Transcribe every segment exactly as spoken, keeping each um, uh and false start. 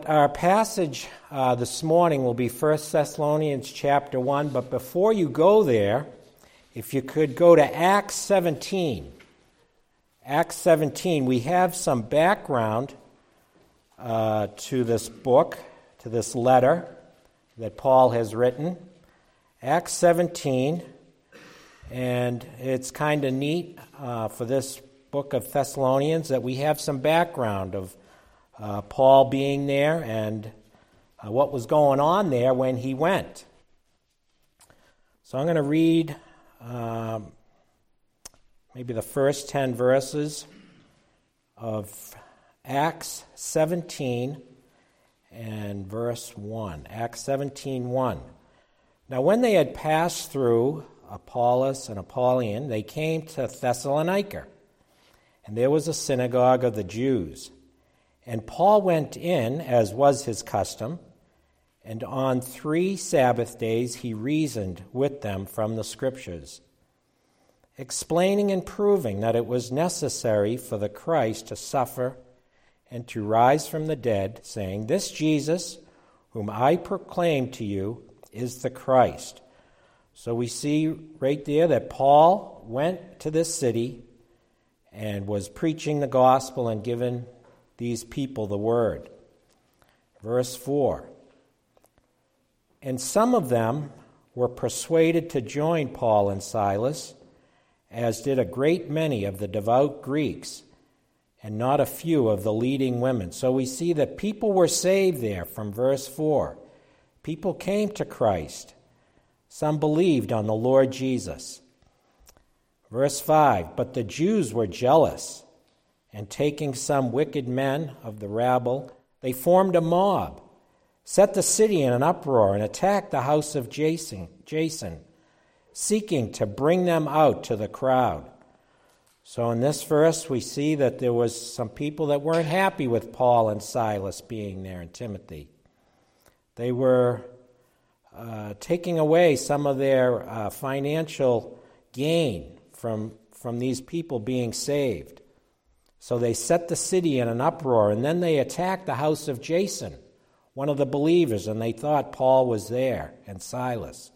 Our passage uh, this morning will be First Thessalonians chapter one, but before you go there, if you could go to Acts seventeen. Acts seventeen, we have some background uh, to this book, to this letter that Paul has written. Acts seventeen, and it's kind of neat uh, for this book of Thessalonians that we have some background of Uh, Paul being there and uh, what was going on there when he went. So I'm going to read um, maybe the first ten verses of Acts seventeen and verse one. Acts seventeen one. Now when they had passed through Apollos and Apollyon, they came to Thessalonica, and there was a synagogue of the Jews. And Paul went in, as was his custom, and on three Sabbath days he reasoned with them from the Scriptures, explaining and proving that it was necessary for the Christ to suffer and to rise from the dead, saying, "This Jesus, whom I proclaim to you, is the Christ." So we see right there that Paul went to this city and was preaching the gospel and giving these people the word. Verse four. And some of them were persuaded to join Paul and Silas, as did a great many of the devout Greeks, and not a few of the leading women. So we see that people were saved there from verse four. People came to Christ. Some believed on the Lord Jesus. Verse five. But the Jews were jealous, and taking some wicked men of the rabble, they formed a mob, set the city in an uproar, and attacked the house of Jason, Jason, seeking to bring them out to the crowd. So in this verse, we see that there was some people that weren't happy with Paul and Silas being there, and Timothy. They were uh, taking away some of their uh, financial gain from, from these people being saved. So they set the city in an uproar, and then they attacked the house of Jason, one of the believers, and they thought Paul was there and Silas.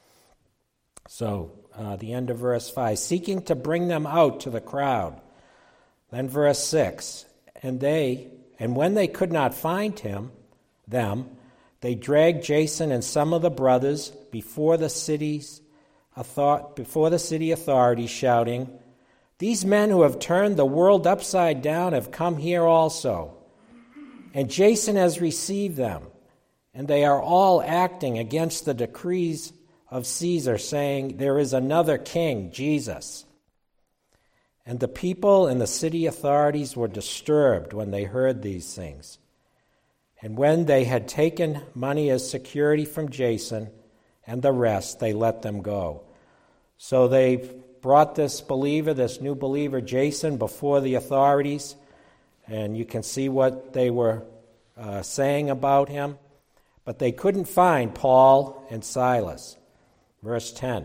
So uh, the end of verse five, seeking to bring them out to the crowd. Then verse six, and they, and when they could not find him, them, they dragged Jason and some of the brothers before the city's before the city authorities, shouting, "These men who have turned the world upside down have come here also. And Jason has received them, and they are all acting against the decrees of Caesar, saying, 'There is another king, Jesus.' And the people and the city authorities were disturbed when they heard these things. And when they had taken money as security from Jason and the rest, they let them go." So they brought this believer, this new believer, Jason, before the authorities, and you can see what they were uh, saying about him. But they couldn't find Paul and Silas. Verse ten.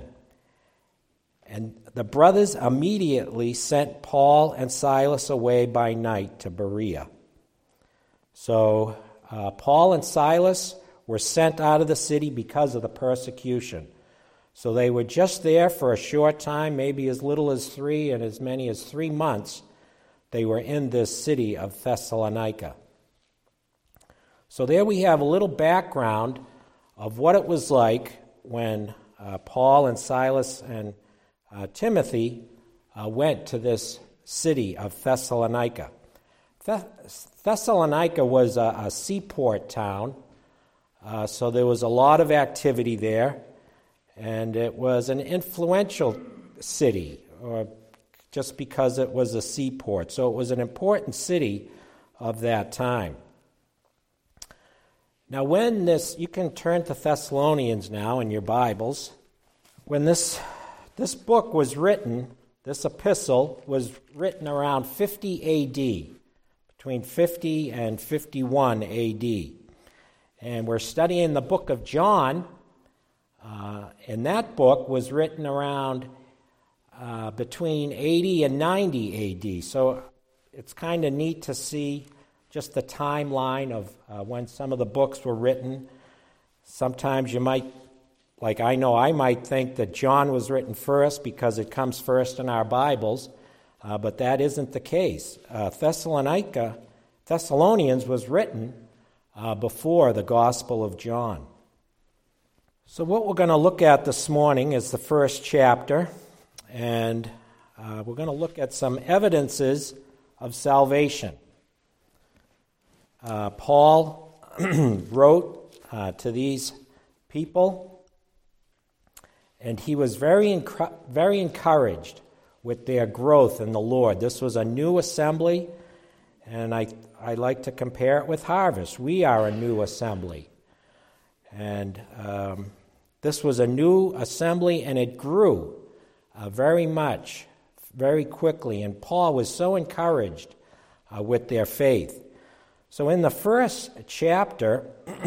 And the brothers immediately sent Paul and Silas away by night to Berea. So uh, Paul and Silas were sent out of the city because of the persecution. So they were just there for a short time, maybe as little as three and as many as three months. They were in this city of Thessalonica. So there we have a little background of what it was like when uh, Paul and Silas and uh, Timothy uh, went to this city of Thessalonica. Thess- Thessalonica was a, a seaport town, uh, so there was a lot of activity there. And it was an influential city, or just because it was a seaport. So it was an important city of that time. Now when this, you can turn to Thessalonians now in your Bibles. When this, this book was written, this epistle was written around fifty A D, between fifty and fifty-one A D. And we're studying the book of John. Uh, and that book was written around uh, between eighty and ninety A D. So it's kind of neat to see just the timeline of uh, when some of the books were written. Sometimes you might, like I know I might think that John was written first because it comes first in our Bibles, uh, but that isn't the case. Uh, Thessalonica, Thessalonians was written uh, before the Gospel of John. So what we're going to look at this morning is the first chapter, and uh, we're going to look at some evidences of salvation. Uh, Paul wrote uh, to these people, and he was very, enc- very encouraged with their growth in the Lord. This was a new assembly, and I, I like to compare it with Harvest. We are a new assembly. And um, this was a new assembly, and it grew uh, very much, very quickly. And Paul was so encouraged uh, with their faith. So in the first chapter,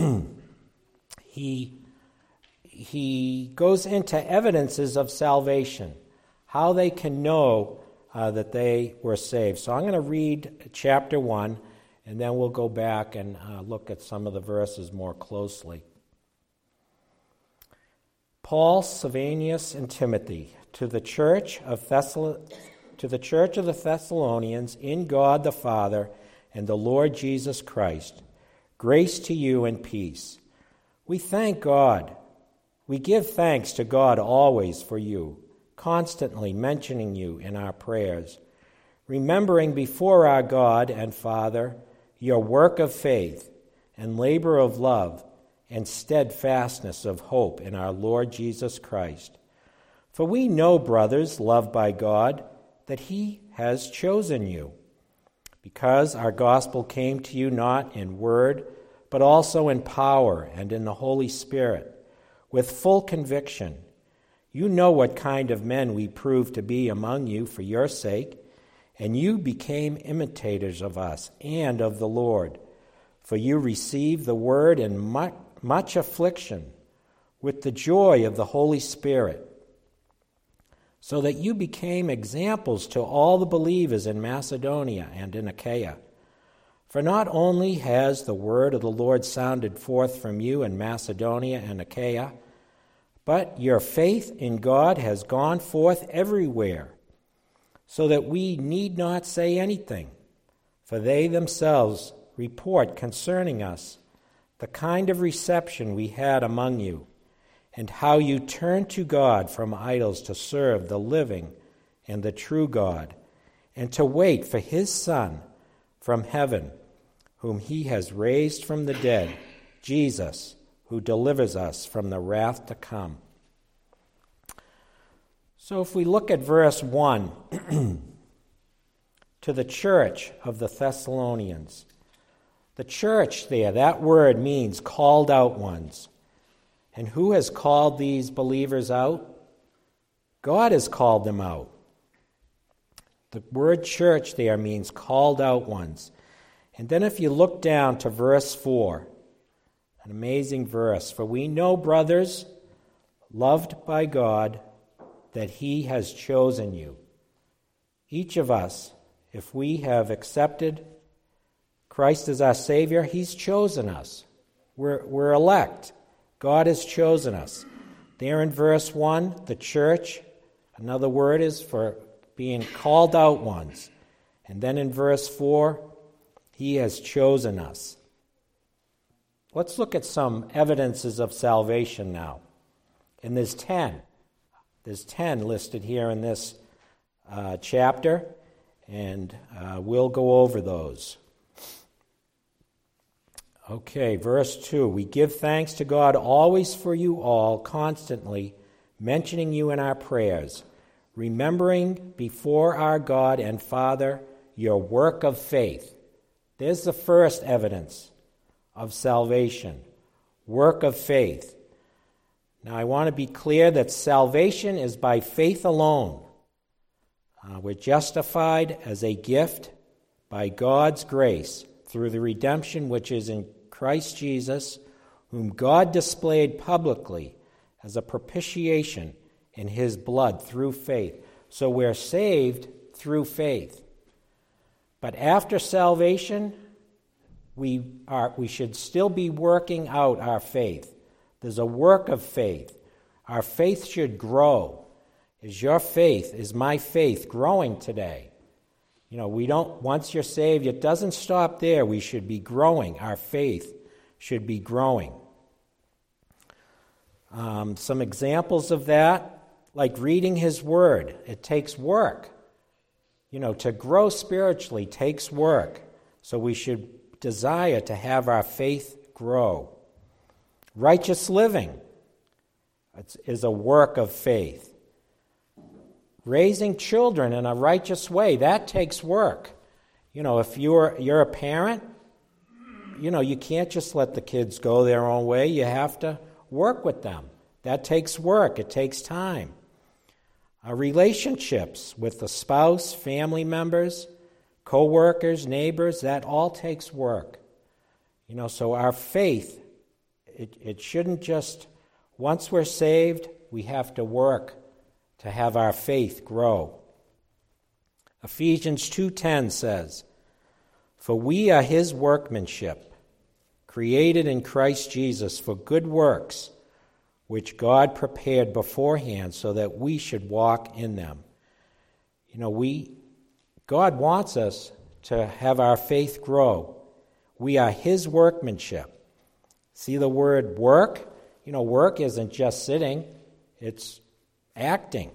he, he goes into evidences of salvation, how they can know uh, that they were saved. So I'm going to read chapter one, and then we'll go back and uh, look at some of the verses more closely. Paul, Silvanus, and Timothy, to the church of Thessal- to the church of the Thessalonians in God the Father and the Lord Jesus Christ, grace to you and peace. We thank God. We give thanks to God always for you, constantly mentioning you in our prayers, remembering before our God and Father your work of faith and labor of love and steadfastness of hope in our Lord Jesus Christ. For we know, brothers, loved by God, that he has chosen you, because our gospel came to you not in word, but also in power and in the Holy Spirit, with full conviction. You know what kind of men we proved to be among you for your sake, and you became imitators of us and of the Lord. For you received the word in much, much affliction, with the joy of the Holy Spirit, so that you became examples to all the believers in Macedonia and in Achaia. For not only has the word of the Lord sounded forth from you in Macedonia and Achaia, but your faith in God has gone forth everywhere, so that we need not say anything, for they themselves report concerning us the kind of reception we had among you, and how you turned to God from idols to serve the living and the true God, and to wait for his Son from heaven, whom he has raised from the dead, Jesus, who delivers us from the wrath to come. So if we look at verse one, to the church of the Thessalonians, the church there, that word means called out ones. And who has called these believers out? God has called them out. The word church there means called out ones. And then if you look down to verse four, an amazing verse. For we know, brothers, loved by God, that he has chosen you. Each of us, if we have accepted Christ as our Savior, he's chosen us. We're, we're elect. God has chosen us. There in verse one, the church, another word is for being called out ones. And then in verse four, he has chosen us. Let's look at some evidences of salvation now. And there's ten. There's ten listed here in this uh, chapter, and uh, we'll go over those. Okay, verse two. We give thanks to God always for you all, constantly mentioning you in our prayers, remembering before our God and Father your work of faith. There's the first evidence of salvation, work of faith. Now, I want to be clear that salvation is by faith alone. Uh, we're justified as a gift by God's grace through the redemption which is in Christ Jesus, whom God displayed publicly as a propitiation in his blood through faith. So we're saved through faith. But after salvation, we are we should still be working out our faith. There's a work of faith. Our faith should grow. Is your faith, is my faith growing today? You know, we don't, once you're saved, it doesn't stop there. We should be growing. Our faith should be growing. Um, some examples of that, like reading His Word. It takes work. You know, to grow spiritually takes work. So we should desire to have our faith grow. Righteous living is a work of faith. Raising children in a righteous way, that takes work. You know, if you're you're a parent, you know, you can't just let the kids go their own way. You have to work with them. That takes work. It takes time. Uh, relationships with the spouse, family members, co-workers, neighbors, that all takes work. You know, so our faith, it, it shouldn't just, once we're saved, we have to work to have our faith grow. Ephesians two ten says, "For we are His workmanship, created in Christ Jesus for good works, which God prepared beforehand so that we should walk in them." You know, we God wants us to have our faith grow. We are His workmanship. See the word work? You know, work isn't just sitting, it's acting.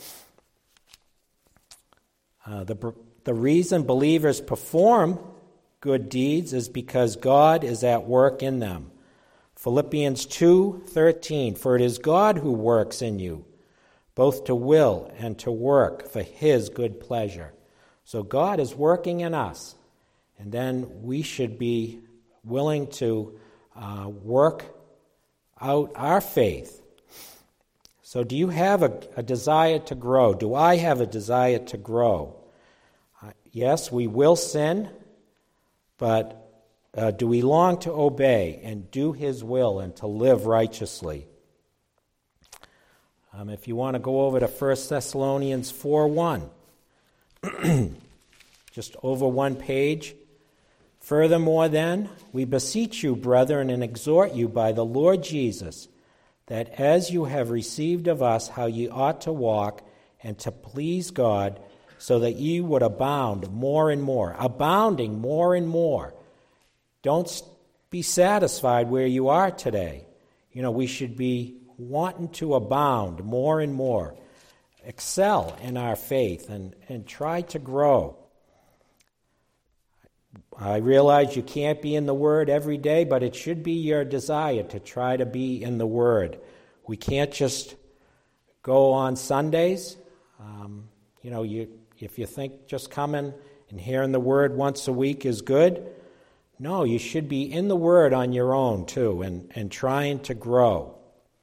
Uh, the, the reason believers perform good deeds is because God is at work in them. Philippians two thirteen, "For it is God who works in you, both to will and to work for His good pleasure." So God is working in us, and then we should be willing to uh, work out our faith. So do you have a, a desire to grow? Do I have a desire to grow? Uh, yes, we will sin, but uh, do we long to obey and do His will and to live righteously? Um, if you want to go over to First Thessalonians four one, just over one page. "Furthermore then, we beseech you, brethren, and exhort you by the Lord Jesus, that as you have received of us how ye ought to walk and to please God, so that ye would abound more and more." Abounding more and more. Don't be satisfied where you are today. You know, we should be wanting to abound more and more. Excel in our faith and, and try to grow. I realize you can't be in the Word every day, but it should be your desire to try to be in the Word. We can't just go on Sundays. Um, you know, you if you think just coming and hearing the Word once a week is good, no, you should be in the Word on your own too and, and trying to grow.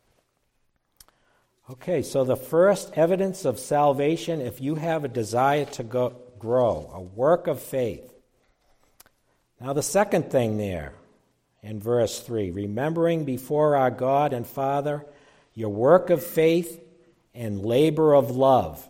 Okay, so the first evidence of salvation, if you have a desire to go, grow, a work of faith. Now the second thing there in verse three, remembering before our God and Father your work of faith and labor of love.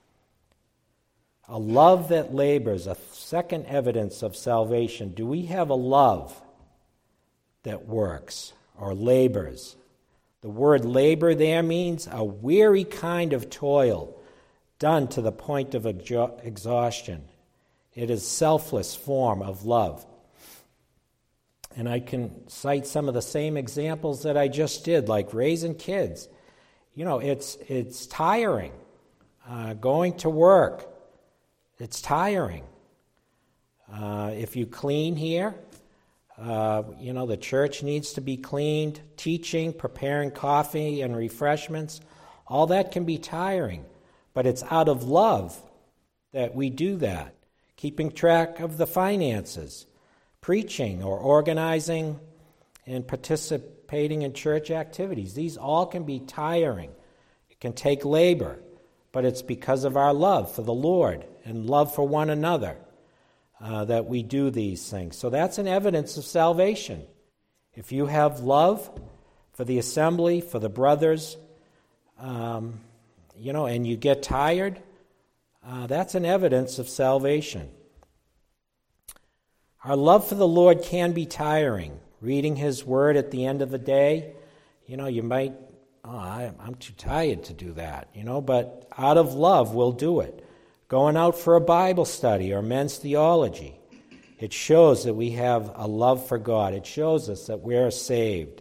A love that labors, a second evidence of salvation. Do we have a love that works or labors? The word labor there means a weary kind of toil done to the point of exhaustion. It is a selfless form of love. And I can cite some of the same examples that I just did, like raising kids. You know, it's it's tiring. Uh, going to work, it's tiring. Uh, if you clean here, uh, you know, the church needs to be cleaned. Teaching, preparing coffee and refreshments, all that can be tiring. But it's out of love that we do that. Keeping track of the finances. Preaching or organizing and participating in church activities. These all can be tiring. It can take labor, but it's because of our love for the Lord and love for one another uh, that we do these things. So that's an evidence of salvation. If you have love for the assembly, for the brothers, um, you know, and you get tired, uh, that's an evidence of salvation. Our love for the Lord can be tiring. Reading His Word at the end of the day, you know, you might, oh, I, I'm too tired to do that, you know, but out of love, we'll do it. Going out for a Bible study or men's theology, it shows that we have a love for God. It shows us that we're saved.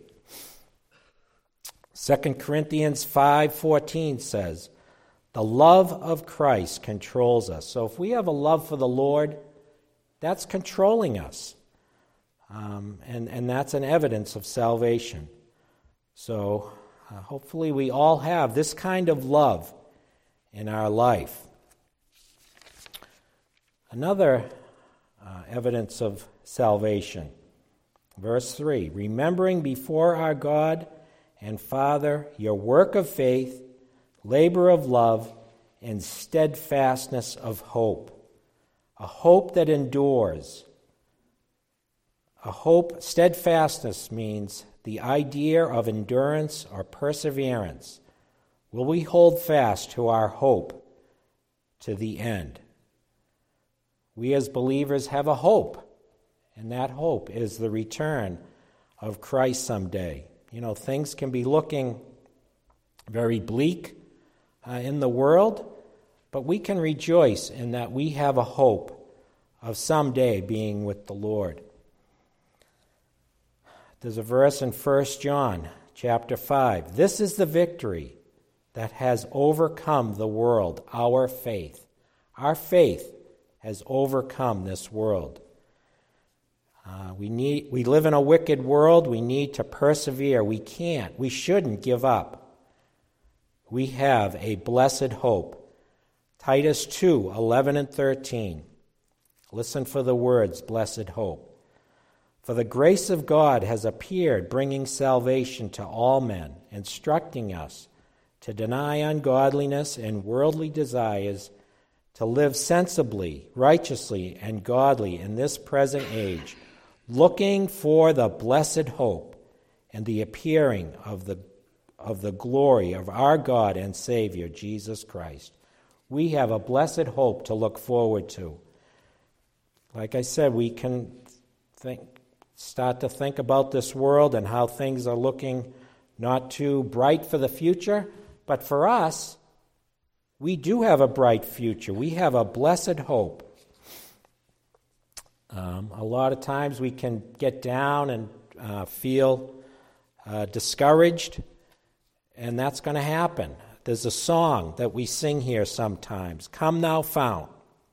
Second Corinthians five fourteen says, the love of Christ controls us. So if we have a love for the Lord, that's controlling us. Um, and, and that's an evidence of salvation. So uh, hopefully we all have this kind of love in our life. Another uh, evidence of salvation. Verse three, remembering before our God and Father your work of faith, labor of love, and steadfastness of hope. A hope that endures. A hope, steadfastness means the idea of endurance or perseverance. Will we hold fast to our hope to the end? We as believers have a hope, and that hope is the return of Christ someday. You know, things can be looking very bleak uh, in the world, but we can rejoice in that we have a hope of someday being with the Lord. There's a verse in First John chapter five. This is the victory that has overcome the world, our faith. Our faith has overcome this world. Uh, we need. We live in a wicked world. We need to persevere. We can't. We shouldn't give up. We have a blessed hope. Titus two eleven and thirteen. Listen for the words, blessed hope. For the grace of God has appeared, bringing salvation to all men, instructing us to deny ungodliness and worldly desires, to live sensibly, righteously, and godly in this present age, looking for the blessed hope and the appearing of the, of the glory of our God and Savior, Jesus Christ. We have a blessed hope to look forward to. Like I said, we can think, start to think about this world and how things are looking not too bright for the future, but for us, we do have a bright future. We have a blessed hope. Um, a lot of times we can get down and uh, feel uh, discouraged, and that's going to happen. There's a song that we sing here sometimes, Come Thou Fount.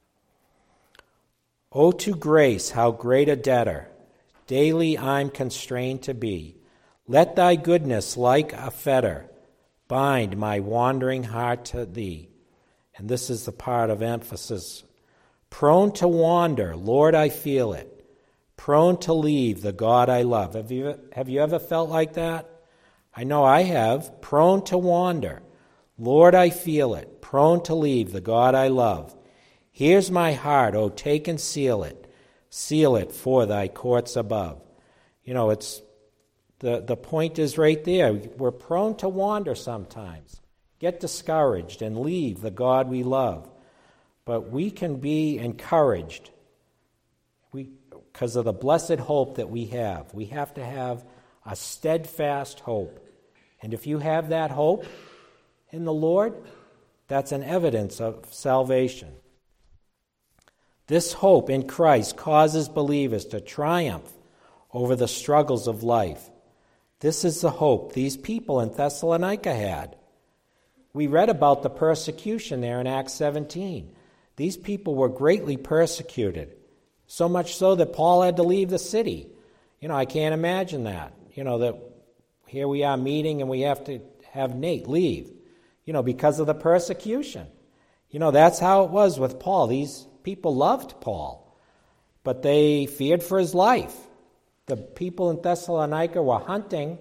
O to grace, how great a debtor daily I'm constrained to be. Let thy goodness like a fetter bind my wandering heart to thee. And this is the part of emphasis. Prone to wander, Lord, I feel it. Prone to leave the God I love. Have you, have you ever felt like that? I know I have. Prone to wander. Lord, I feel it. Prone to leave the God I love. Here's my heart, oh, take and seal it. Seal it for thy courts above. You know, it's the, the point is right there. We're prone to wander sometimes, get discouraged, and leave the God we love. But we can be encouraged we, because of the blessed hope that we have. We have to have a steadfast hope. And if you have that hope in the Lord, that's an evidence of salvation. This hope in Christ causes believers to triumph over the struggles of life. This is the hope these people in Thessalonica had. We read about the persecution there in Acts seventeen. These people were greatly persecuted, so much so that Paul had to leave the city. You know, I can't imagine that. You know, that here we are meeting and we have to have Nate leave, you know, because of the persecution. You know, that's how it was with Paul. These people loved Paul, but they feared for his life. The people in Thessalonica were hunting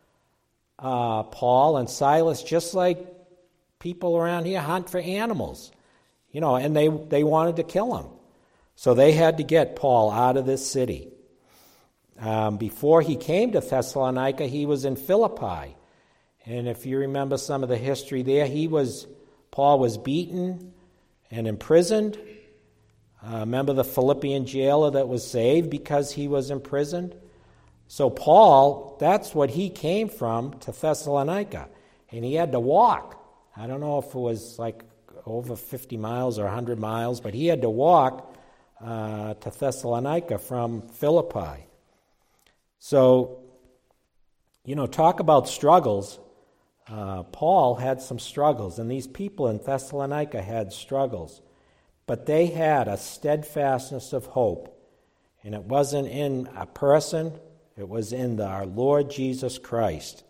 uh, Paul and Silas just like people around here hunt for animals, you know, and they, they wanted to kill him. So they had to get Paul out of this city. Um, before he came to Thessalonica, he was in Philippi. And if you remember some of the history there, he was Paul was beaten and imprisoned. Uh, remember the Philippian jailer that was saved because he was imprisoned? So Paul, that's what he came from to Thessalonica, and he had to walk. I don't know if it was like over fifty miles or one hundred miles, but he had to walk uh, to Thessalonica from Philippi. So, you know, talk about struggles. Uh, Paul had some struggles, and these people in Thessalonica had struggles. But they had a steadfastness of hope, and it wasn't in a person, it was in the, our Lord Jesus Christ.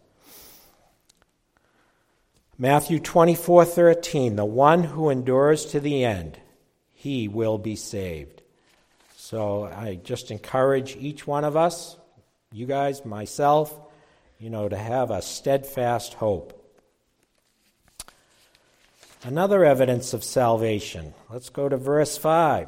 Matthew twenty-four thirteen, the one who endures to the end, he will be saved. So I just encourage each one of us, you guys, myself, you know, to have a steadfast hope. Another evidence of salvation. Let's go to verse five.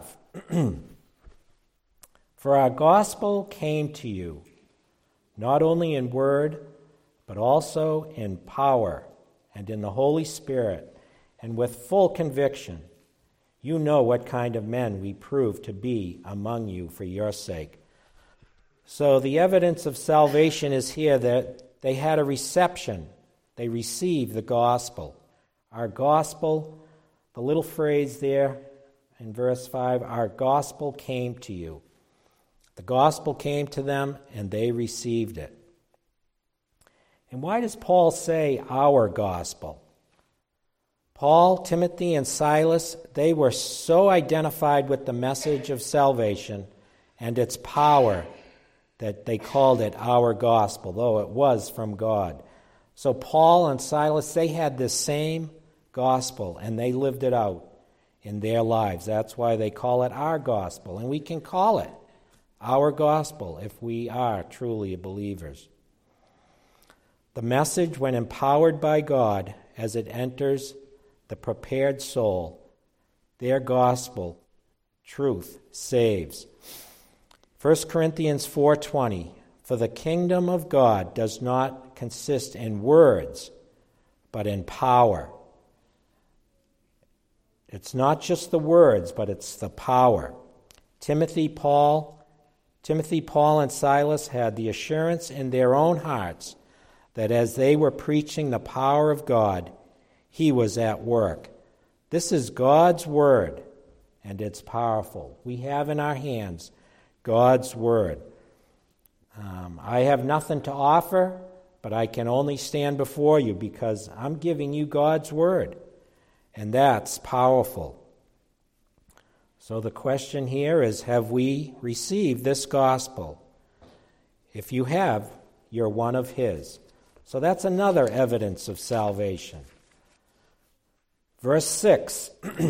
For our gospel came to you, not only in word, but also in power and in the Holy Spirit, and with full conviction. You know what kind of men we prove to be among you for your sake. So the evidence of salvation is here that they had a reception. They received the gospel. Our gospel, the little phrase there in verse five, our gospel came to you. The gospel came to them and they received it. And why does Paul say our gospel? Paul, Timothy, and Silas, they were so identified with the message of salvation and its power that they called it our gospel, though it was from God. So Paul and Silas, they had this same gospel, and they lived it out in their lives. That's why they call it our gospel, and we can call it our gospel if we are truly believers. The message, when empowered by God as it enters the prepared soul, their gospel, truth, saves. First Corinthians four twenty, for the kingdom of God does not consist in words, but in power. It's not just the words, but it's the power. Timothy, Paul, Timothy, Paul, and Silas had the assurance in their own hearts that as they were preaching the power of God, he was at work. This is God's word, and it's powerful. We have in our hands God's word. Um, I have nothing to offer, but I can only stand before you because I'm giving you God's word, and that's powerful. So the question here is, have we received this gospel? If you have, you're one of his. So that's another evidence of salvation. Verse six,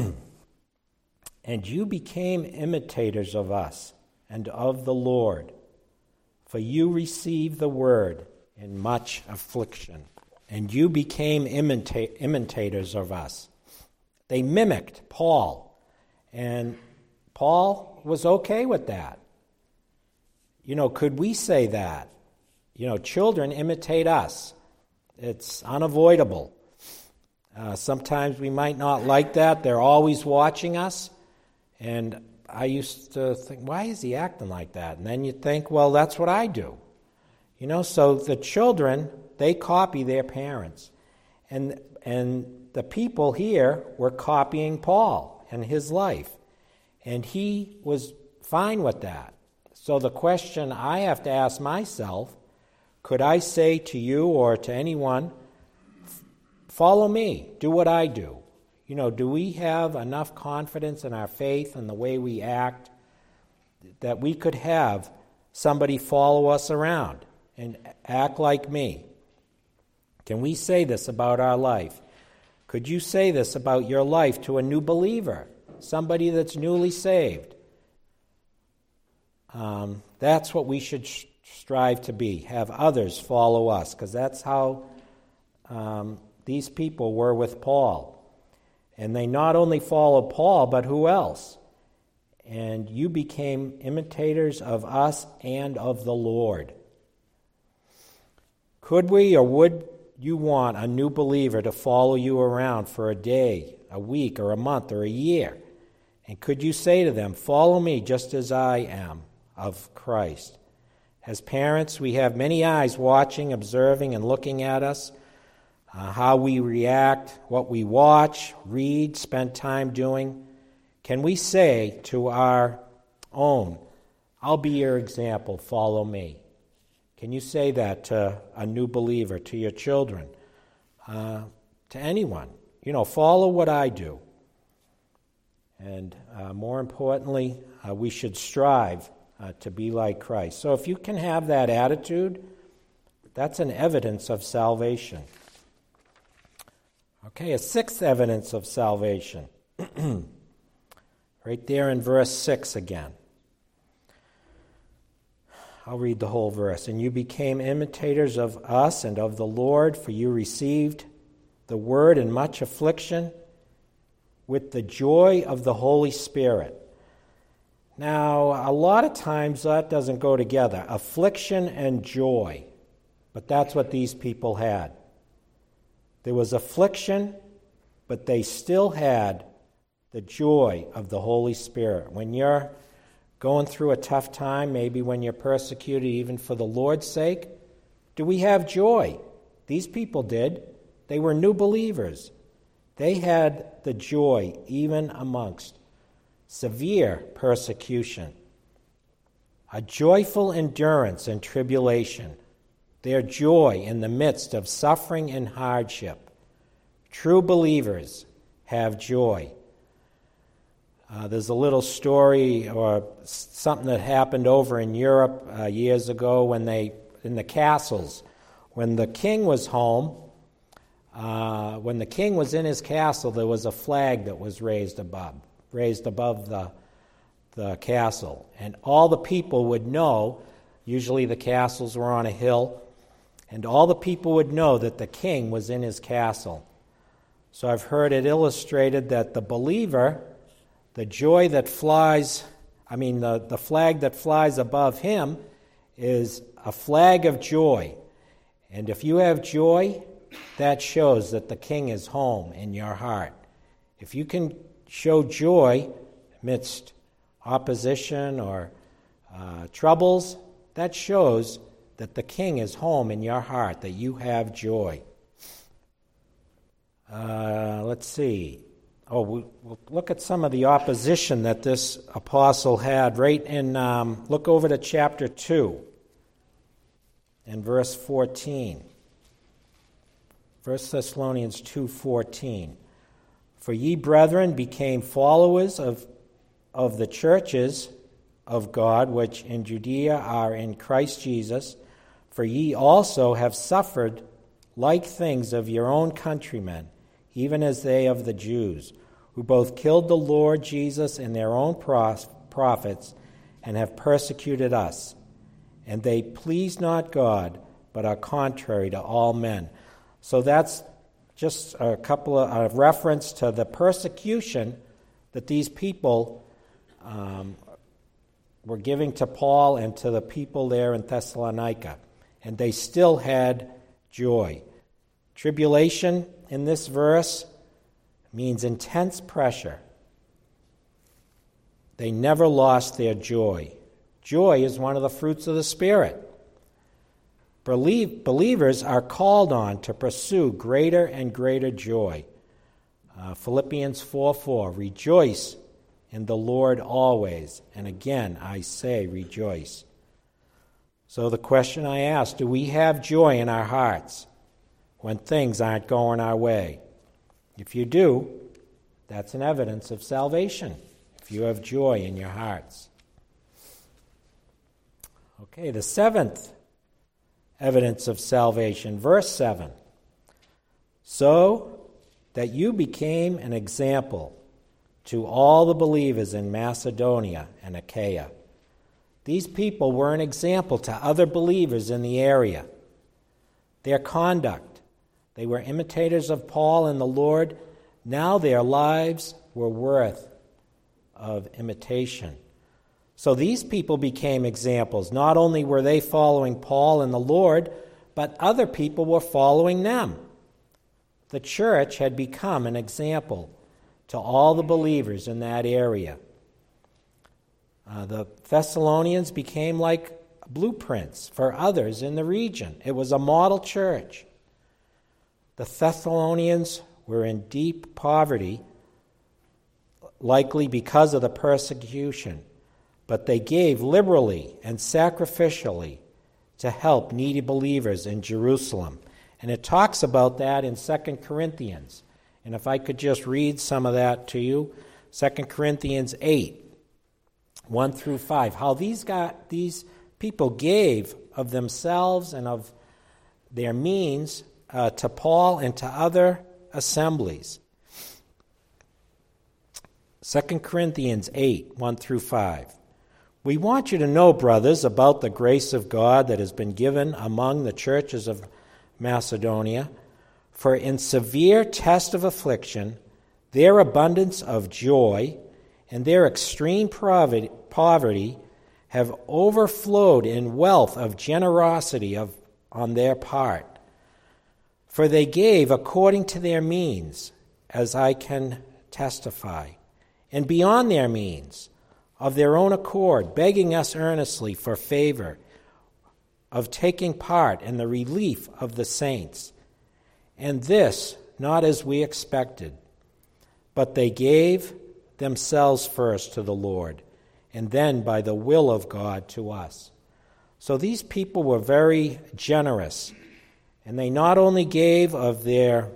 and you became imitators of us and of the Lord, for you received the word in much affliction, and you became imita- imitators of us. They mimicked Paul, and Paul was okay with that. You know, could we say that? You know, children imitate us. It's unavoidable. Uh, sometimes we might not like that. They're always watching us. And I used to think, why is he acting like that? And then you think, well, that's what I do. You know, so the children, they copy their parents. And and the people here were copying Paul and his life. And he was fine with that. So the question I have to ask myself, could I say to you or to anyone, follow me, do what I do? You know, do we have enough confidence in our faith and the way we act that we could have somebody follow us around and act like me? Can we say this about our life? Could you say this about your life to a new believer, somebody that's newly saved? Um, that's what we should sh- strive to be, have others follow us, because that's how um, these people were with Paul. And they not only followed Paul, but who else? And you became imitators of us and of the Lord. Could we or would you want a new believer to follow you around for a day, a week, or a month, or a year, And could you say to them, follow me just as I am of Christ? As parents, we have many eyes watching, observing, and looking at us, uh, how we react, what we watch, read, spend time doing. Can we say to our own, I'll be your example, follow me? Can you say that to a new believer, to your children, uh, to anyone? You know, follow what I do. And uh, more importantly, uh, we should strive uh, to be like Christ. So if you can have that attitude, that's an evidence of salvation. Okay, a sixth evidence of salvation. Right there in verse six again. I'll read the whole verse. And you became imitators of us and of the Lord, for you received the word in much affliction with the joy of the Holy Spirit. Now, a lot of times that doesn't go together, affliction and joy. But that's what these people had. There was affliction, but they still had the joy of the Holy Spirit. When you're going through a tough time, maybe when you're persecuted even for the Lord's sake, do we have joy? These people did. They were new believers. They had the joy even amongst severe persecution, a joyful endurance in tribulation, their joy in the midst of suffering and hardship. True believers have joy. Uh, there's a little story or something that happened over in Europe uh, years ago when they, in the castles, when the king was home. Uh, when the king was in his castle, there was a flag that was raised above, raised above the, the castle. And all the people would know, usually the castles were on a hill, and all the people would know that the king was in his castle. So I've heard it illustrated that the believer, the joy that flies, I mean the, the flag that flies above him is a flag of joy. And if you have joy, that shows that the king is home in your heart. If you can show joy amidst opposition or uh, troubles, that shows that the king is home in your heart, that you have joy. Uh, let's see. Oh, we, we'll look at some of the opposition that this apostle had right in, um, look over to chapter two and verse fourteen. First Thessalonians two fourteen. For ye, brethren, became followers of, of the churches of God, which in Judea are in Christ Jesus. For ye also have suffered like things of your own countrymen, even as they of the Jews, who both killed the Lord Jesus and their own prophets, and have persecuted us. And they please not God, but are contrary to all men. So that's just a couple of a reference to the persecution that these people um, were giving to Paul and to the people there in Thessalonica. And they still had joy. Tribulation in this verse means intense pressure. They never lost their joy. Joy is one of the fruits of the Spirit. Believe, believers are called on to pursue greater and greater joy. Uh, Philippians four four, rejoice in the Lord always. And again, I say rejoice. So the question I ask, do we have joy in our hearts when things aren't going our way? If you do, that's an evidence of salvation, if you have joy in your hearts. Okay, the seventh evidence of salvation, verse seven. So that you became an example to all the believers in Macedonia and Achaia. These people were an example to other believers in the area. Their conduct, they were imitators of Paul and the Lord. Now their lives were worth of imitation. So these people became examples. Not only were they following Paul and the Lord, but other people were following them. The church had become an example to all the believers in that area. Uh, the Thessalonians became like blueprints for others in the region. It was a model church. The Thessalonians were in deep poverty, likely because of the persecution, but they gave liberally and sacrificially to help needy believers in Jerusalem. And it talks about that in Second Corinthians. And if I could just read some of that to you, Second Corinthians eight, one through five, how these got, these people gave of themselves and of their means uh, to Paul and to other assemblies. Second Corinthians eight, one through five. We want you to know, brothers, about the grace of God that has been given among the churches of Macedonia. For in severe test of affliction, their abundance of joy and their extreme poverty have overflowed in wealth of generosity of, on their part. For they gave according to their means, as I can testify, and beyond their means, of their own accord, begging us earnestly for favor of taking part in the relief of the saints. And this, not as we expected, but they gave themselves first to the Lord, and then by the will of God to us. So these people were very generous, and they not only gave of their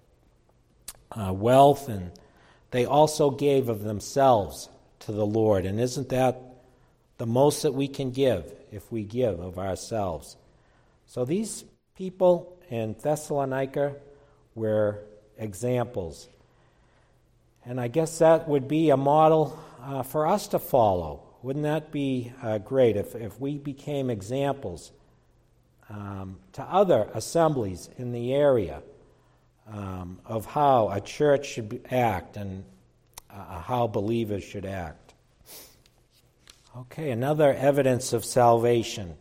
uh, wealth, and they also gave of themselves to the Lord. And isn't that the most that we can give, if we give of ourselves? So these people in Thessalonica were examples. And I guess that would be a model uh, for us to follow. Wouldn't that be uh, great if, if we became examples um, to other assemblies in the area um, of how a church should be, act and uh, how believers should act? Okay, another evidence of salvation.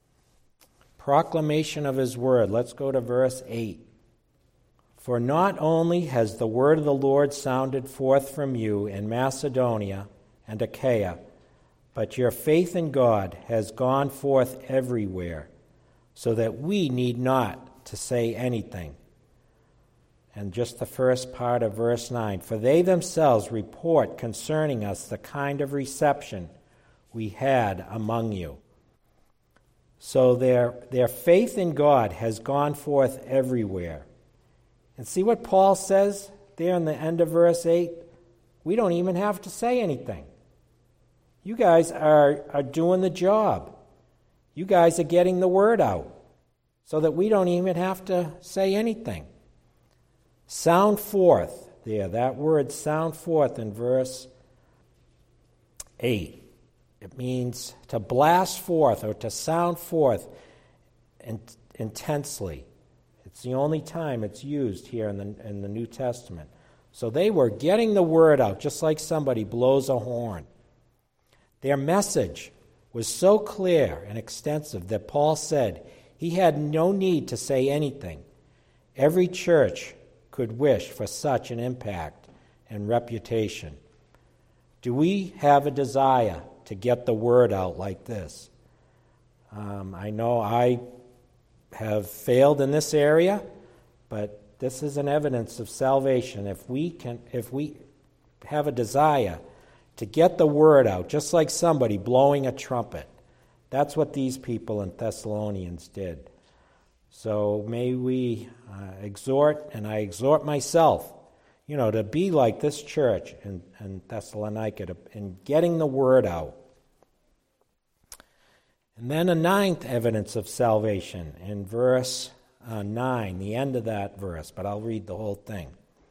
Proclamation of his word. Let's go to verse eight. For not only has the word of the Lord sounded forth from you in Macedonia and Achaia, but your faith in God has gone forth everywhere, so that we need not to say anything. And just the first part of verse nine. For they themselves report concerning us the kind of reception we had among you. So their, their faith in God has gone forth everywhere. And see what Paul says there in the end of verse eight? We don't even have to say anything. You guys are, are doing the job. You guys are getting the word out so that we don't even have to say anything. Sound forth there. That word sound forth in verse eight. It means to blast forth or to sound forth in, intensely. It's the only time it's used here in the, in the New Testament. So they were getting the word out just like somebody blows a horn. Their message was so clear and extensive that Paul said he had no need to say anything. Every church could wish for such an impact and reputation. Do we have a desire to get the word out like this? Um, I know I have failed in this area, but this is an evidence of salvation. If we can, if we have a desire to get the word out, just like somebody blowing a trumpet, that's what these people in Thessalonians did. So may we uh, exhort, and I exhort myself, you know, to be like this church in, in Thessalonica, to, in getting the word out. And then a ninth evidence of salvation in verse uh, nine, the end of that verse, but I'll read the whole thing.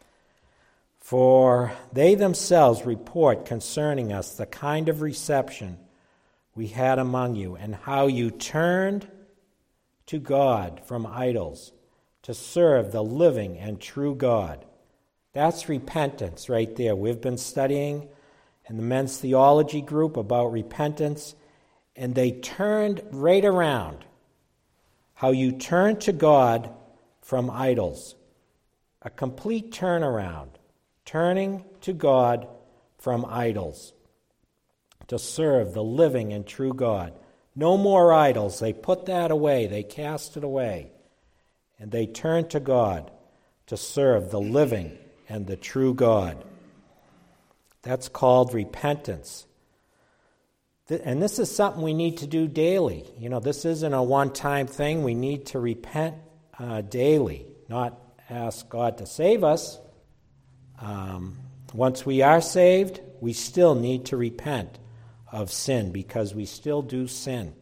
For they themselves report concerning us the kind of reception we had among you, and how you turned to God from idols to serve the living and true God. That's repentance right there. We've been studying in the men's theology group about repentance, and they turned right around. How you turned to God from idols. A complete turnaround. turning to God from idols, to serve the living and true God. No more idols. They put that away. They cast it away. And they turned to God to serve the living and the true God. That's called repentance. And this is something we need to do daily. You know, this isn't a one-time thing. We need to repent uh, daily, not ask God to save us. Um, once we are saved, we still need to repent of sin because we still do sin.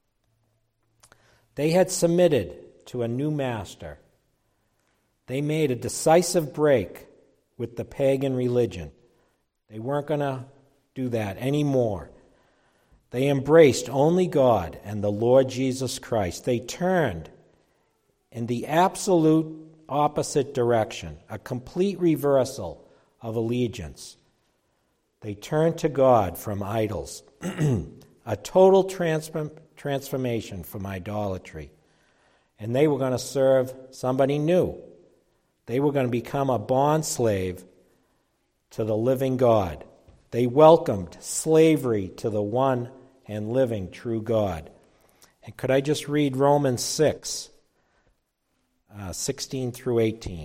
They had submitted to a new master. They made a decisive break with the pagan religion. They weren't going to do that anymore. They embraced only God and the Lord Jesus Christ. They turned in the absolute opposite direction, a complete reversal of allegiance. They turned to God from idols, a total transform, transformation from idolatry. And they were going to serve somebody new. They were going to become a bond slave to the living God. They welcomed slavery to the one and living true God. And could I just read Romans six, uh, sixteen through eighteen?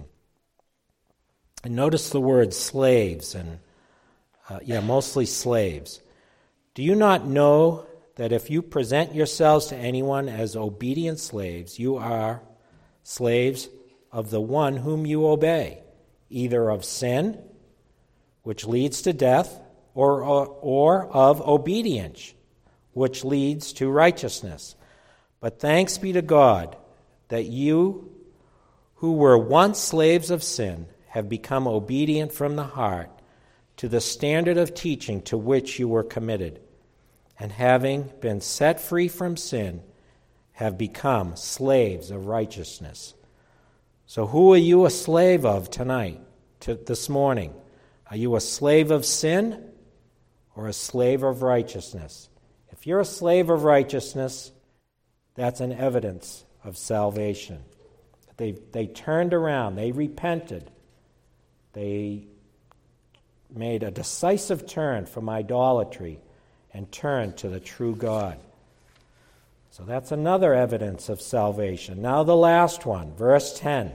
And notice the word slaves, and uh, yeah, mostly slaves. Do you not know that if you present yourselves to anyone as obedient slaves, you are slaves of the one whom you obey, either of sin, which leads to death, or, or, or of obedience, which leads to righteousness. But thanks be to God that you, who were once slaves of sin, have become obedient from the heart to the standard of teaching to which you were committed, and having been set free from sin, have become slaves of righteousness. So who are you a slave of tonight, to this morning? Are you a slave of sin or a slave of righteousness? If you're a slave of righteousness, that's an evidence of salvation. They, they turned around, they repented, they made a decisive turn from idolatry and turned to the true God. So that's another evidence of salvation. Now the last one, verse ten.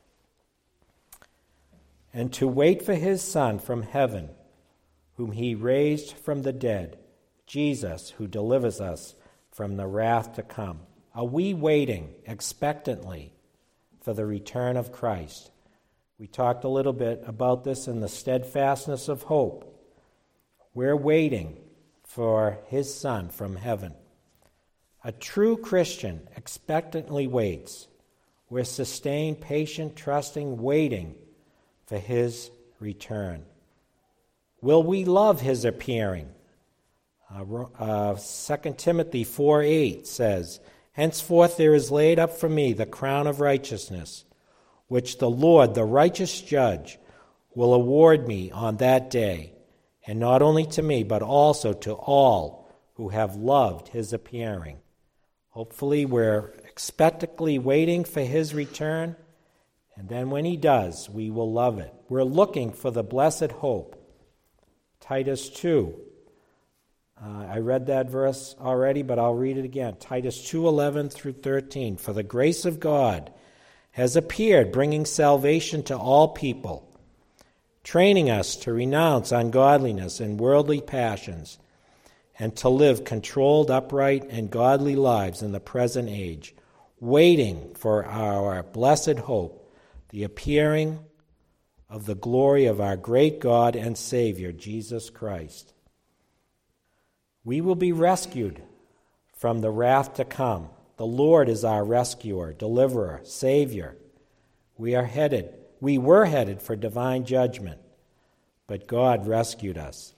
And to wait for his Son from heaven, whom he raised from the dead, Jesus, who delivers us from the wrath to come. Are we waiting expectantly for the return of Christ? We talked a little bit about this in the steadfastness of hope. We're waiting for his Son from heaven. A true Christian expectantly waits. We're sustained, patient, trusting, waiting for his return. Will we love his appearing? Uh, uh, Second Timothy four eight says, Henceforth there is laid up for me the crown of righteousness, which the Lord, the righteous judge, will award me on that day, and not only to me, but also to all who have loved his appearing. Hopefully we're expectantly waiting for his return, and then when he does, we will love it. We're looking for the blessed hope. Titus two. Uh, I read that verse already, but I'll read it again. Titus two eleven through thirteen. For the grace of God has appeared, bringing salvation to all people, training us to renounce ungodliness and worldly passions, and to live controlled, upright, and godly lives in the present age, waiting for our blessed hope, the appearing of the glory of our great God and Savior, Jesus Christ. We will be rescued from the wrath to come. The Lord is our rescuer, deliverer, Savior. We are headed, we were headed for divine judgment, but God rescued us.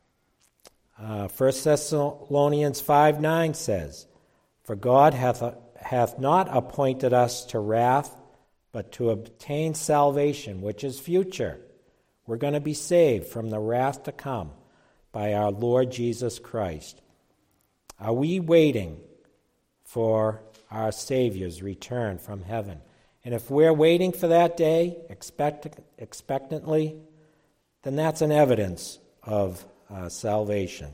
Uh, First Thessalonians five nine says, For God hath, hath not appointed us to wrath, but to obtain salvation, which is future. We're going to be saved from the wrath to come by our Lord Jesus Christ. Are we waiting for our Savior's return from heaven? And if we're waiting for that day expect, expectantly, then that's an evidence of uh, salvation.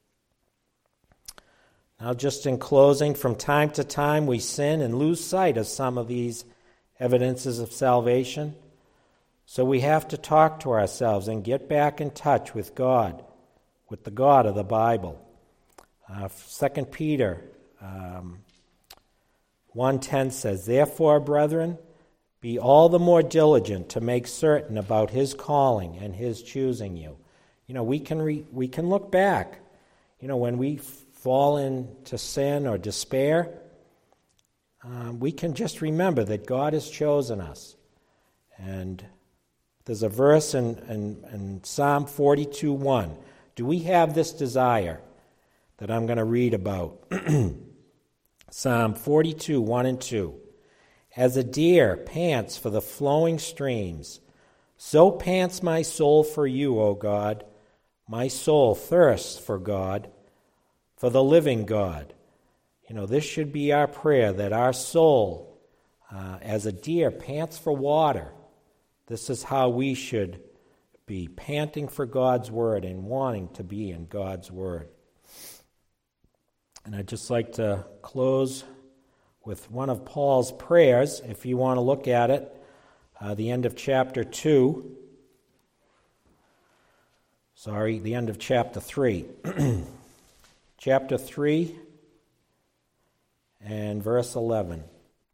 Now, just in closing, from time to time we sin and lose sight of some of these evidences of salvation. So we have to talk to ourselves and get back in touch with God, with the God of the Bible. Uh, Second Peter um, one ten says, "Therefore, brethren, be all the more diligent to make certain about his calling and his choosing you." You know, we can re- we can look back. You know, when we f- fall into sin or despair, um, we can just remember that God has chosen us. And there's a verse in, in, in Psalm forty-two one. Do we have this desire that I'm going to read about? Psalm forty-two one and two. "As a deer pants for the flowing streams, so pants my soul for you, O God. My soul thirsts for God, for the living God." You know, this should be our prayer, that our soul, uh, as a deer pants for water, this is how we should be, panting for God's word and wanting to be in God's word. And I'd just like to close with one of Paul's prayers, if you want to look at it, uh, the end of chapter two. Sorry, the end of chapter three. Chapter three and verse eleven.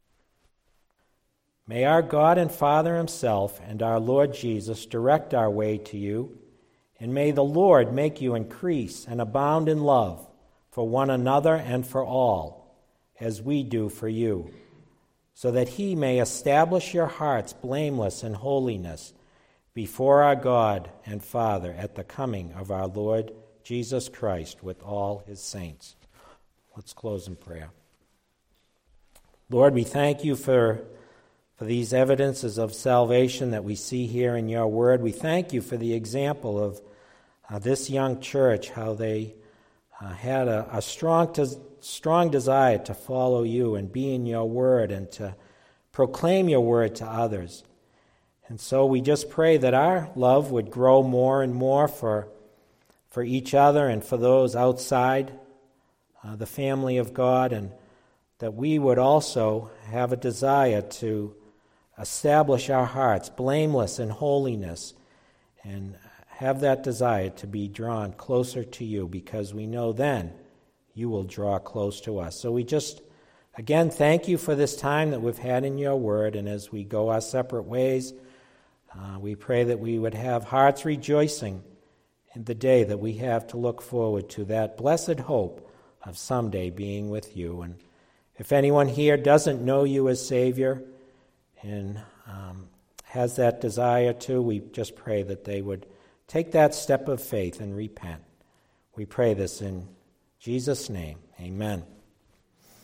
"May our God and Father himself and our Lord Jesus direct our way to you, and may the Lord make you increase and abound in love for one another and for all, as we do for you, so that he may establish your hearts blameless in holiness before our God and Father at the coming of our Lord Jesus Christ with all his saints." Let's close in prayer. Lord, we thank you for, for these evidences of salvation that we see here in your word. We thank you for the example of uh, this young church, how they uh, had a, a strong, to, strong desire to follow you and be in your word and to proclaim your word to others. And so we just pray that our love would grow more and more for, for each other and for those outside uh, the family of God, and that we would also have a desire to establish our hearts blameless in holiness and have that desire to be drawn closer to you, because we know then you will draw close to us. So we just, again, thank you for this time that we've had in your word, and as we go our separate ways, uh, we pray that we would have hearts rejoicing in the day that we have to look forward to, that blessed hope of someday being with you. And if anyone here doesn't know you as Savior and um, has that desire to, we just pray that they would take that step of faith and repent. We pray this in Jesus' name. Amen.